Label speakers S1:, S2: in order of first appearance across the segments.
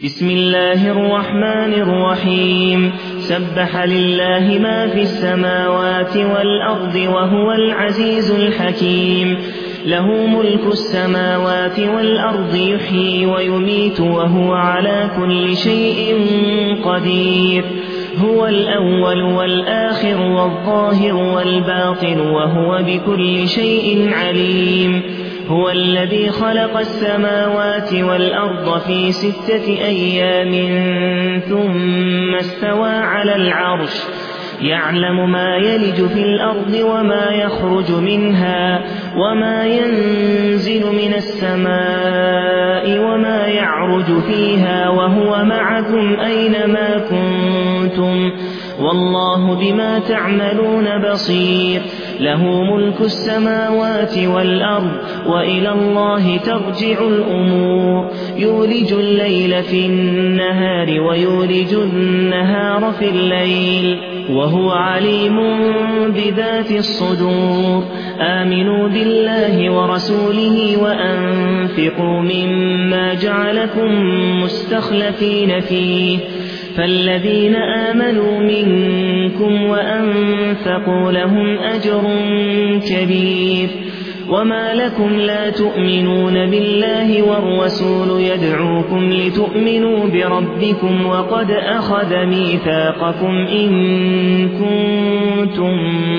S1: بسم الله الرحمن الرحيم سبح لله ما في السماوات والأرض وهو العزيز الحكيم له ملك السماوات والأرض يحيي ويميت وهو على كل شيء قدير هو الأول والآخر والظاهر والباطن وهو بكل شيء عليم هو الذي خلق السماوات والأرض في 6 أيام ثم استوى على العرش يعلم ما يلج في الأرض وما يخرج منها وما ينزل من السماء وما يعرج فيها وهو معكم أينما كنتم والله بما تعملون بصير له ملك السماوات والأرض وإلى الله ترجع الأمور يولج الليل في النهار ويولج النهار في الليل وهو عليم بذات الصدور آمنوا بالله ورسوله وأنفقوا مما جعلكم مستخلفين فيه فالذين آمنوا منكم وأنفقوا لهم أجر كبير وما لكم لا تؤمنون بالله والرسول يدعوكم لتؤمنوا بربكم وقد أخذ ميثاقكم إن كنتم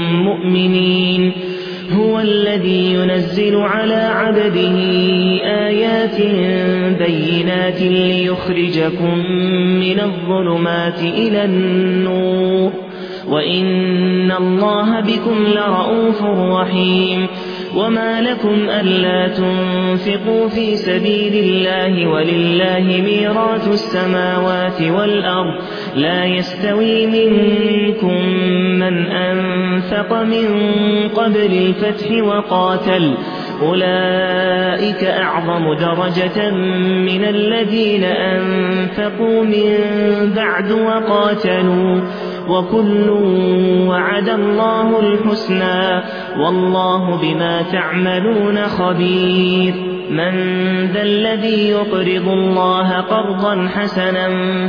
S1: مؤمنين هو الذي ينزل على عبده آيات بينات ليخرجكم من الظلمات إلى النور وإن الله بكم لرءوف رحيم وما لكم ألا تنفقوا في سبيل الله ولله ميراث السماوات والأرض لا يستوي منكم من أنفق من قبل الفتح وقاتل أولئك أعظم درجة من الذين أنفقوا من بعد وقاتلوا وكل وعد الله الحسنى والله بما تعملون خبير من ذا الذي يقرض الله قرضا حسنا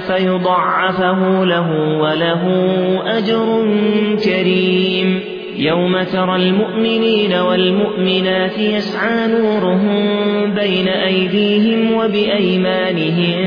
S1: فيضعفه له وله أجر كريم يوم ترى المؤمنين والمؤمنات يسعى نورهم بين أيديهم وبأيمانهم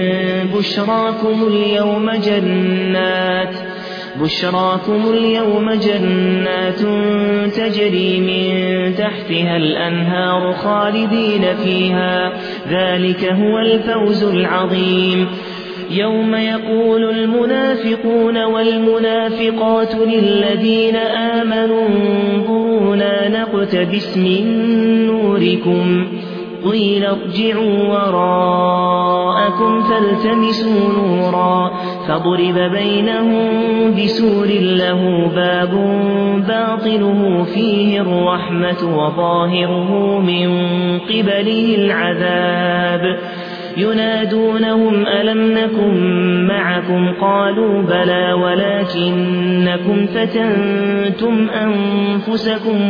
S1: بشراكم اليوم جنات تجري من تحتها الأنهار خالدين فيها ذلك هو الفوز العظيم يوم يقول المنافقون والمنافقات للذين آمنوا انظرونا نقتبس من نوركم قيل ارجعوا وراءكم فالتمسوا نورا فضرب بينهم بسور له باب باطنه فيه الرحمة وظاهره من قبله العذاب ينادونهم ألم نكن معكم قالوا بلى ولكنكم فتنتم أنفسكم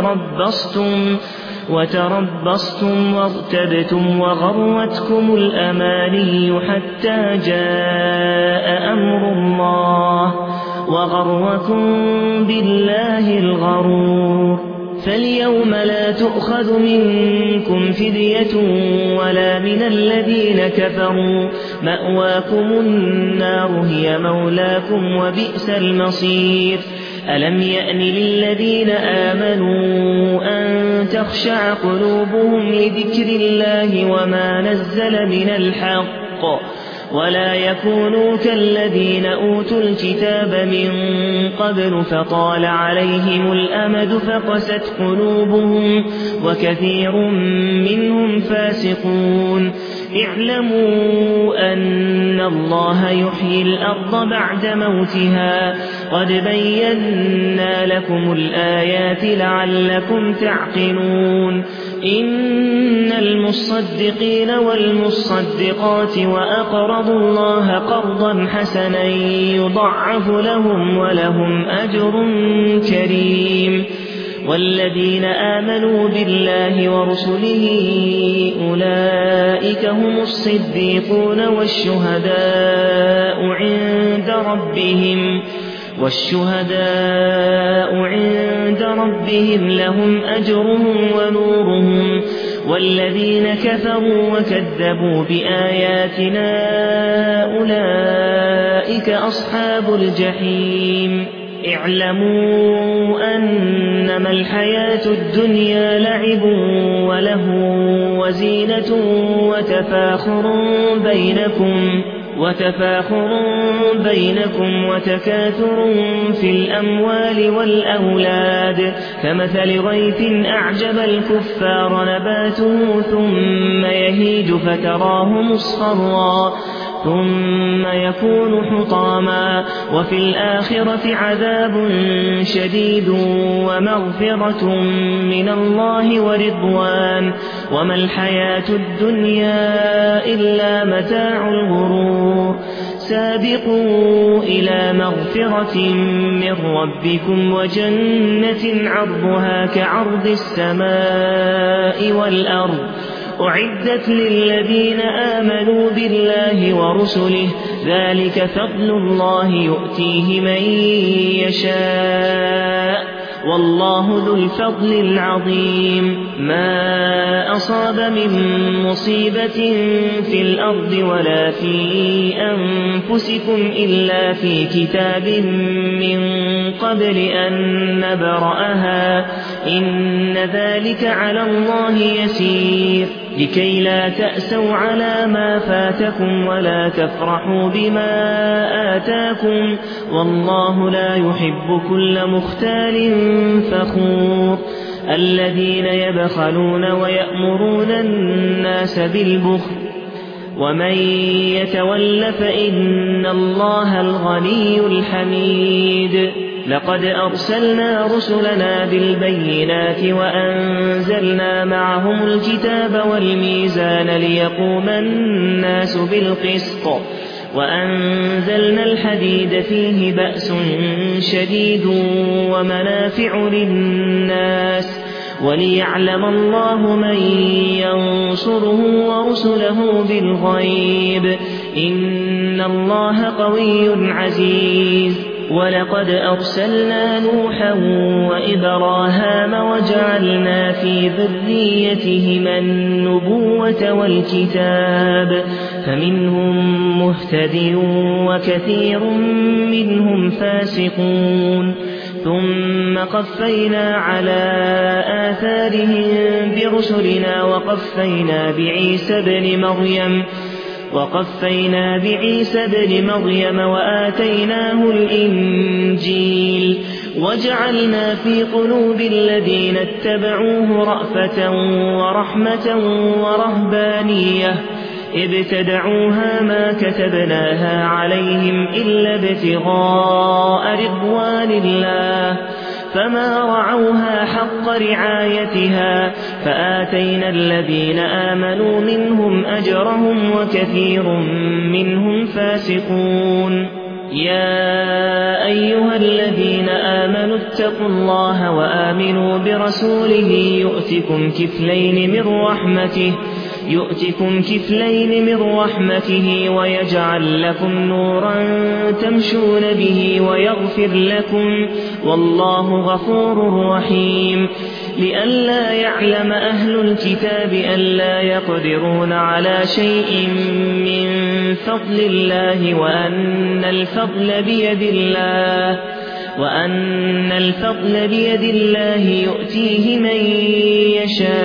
S1: وتربصتم وارتبتم وغرتكم الأماني حتى جاء أمر الله وغركم بالله الغرور فاليوم لا تؤخذ منكم فدية ولا من الذين كفروا مأواكم النار هي مولاكم وبئس المصير ألم يأن للذين آمنوا أن تخشع قلوبهم لذكر الله وما نزل من الحق ولا يكونوا كالذين أوتوا الكتاب من قبل فطال عليهم الأمد فقست قلوبهم وكثير منهم فاسقون اعلموا أن الله يحيي الأرض بعد موتها قد بينا لكم الآيات لعلكم تعقلون إن المصدقين والمصدقات وأقرضوا الله قرضا حسنا يضعف لهم ولهم أجر كريم والذين آمنوا بالله ورسله أولئك هم الصديقون والشهداء عند ربهم لهم أجرهم ونورهم والذين كفروا وكذبوا بآياتنا أولئك أصحاب الجحيم اعلموا أنما الحياة الدنيا لعب وله وزينة وتفاخر بينكم وتكاثر في الأموال والأولاد كمثل غيث أعجب الكفار نباته ثم يهيج فتراه مصفرا ثم يكون حطاما وفي الآخرة عذاب شديد ومغفرة من الله ورضوان وما الحياة الدنيا إلا متاع الغرور سابقوا إلى مغفرة من ربكم وجنة عرضها كعرض السماء والأرض أعدت للذين آمنوا بالله ورسله ذلك فضل الله يؤتيه من يشاء والله ذو الفضل العظيم ما أصاب من مصيبة في الأرض ولا في أنفسكم إلا في كتاب من قبل أن نبرأها إن ذلك على الله يسير لكي لا تأسوا على ما فاتكم ولا تفرحوا بما آتاكم والله لا يحب كل مختال فخور الذين يبخلون ويأمرون الناس بالبخل ومن يتول فإن الله الغني الحميد لقد أرسلنا رسلنا بالبينات وأنزلنا معهم الكتاب والميزان ليقوم الناس بالقسط وأنزلنا الحديد فيه بأس شديد ومنافع للناس وليعلم الله من ينصره ورسله بالغيب إن الله قوي عزيز ولقد أرسلنا نوحا وإبراهام وجعلنا في ذريتهما النبوة والكتاب فمنهم مهتد وكثير منهم فاسقون ثم قفينا على آثارهم برسلنا وقفينا بعيسى بن مريم وآتيناه الإنجيل وجعلنا في قلوب الذين اتبعوه رأفة ورحمة ورهبانية ابتدعوها ما كتبناها عليهم إلا ابتغاء رضوان الله فما رعوها حق رعايتها فآتينا الذين آمنوا منهم أجرهم وكثير منهم فاسقون يا أيها الذين آمنوا اتقوا الله وآمنوا برسوله يؤتكم كفلين من رحمته ويجعل لكم نورا تمشون به ويغفر لكم والله غفور رحيم لئلا يعلم أهل الكتاب ألا يقدرون على شيء من فضل الله وأن الفضل بيد الله يؤتيه من يشاء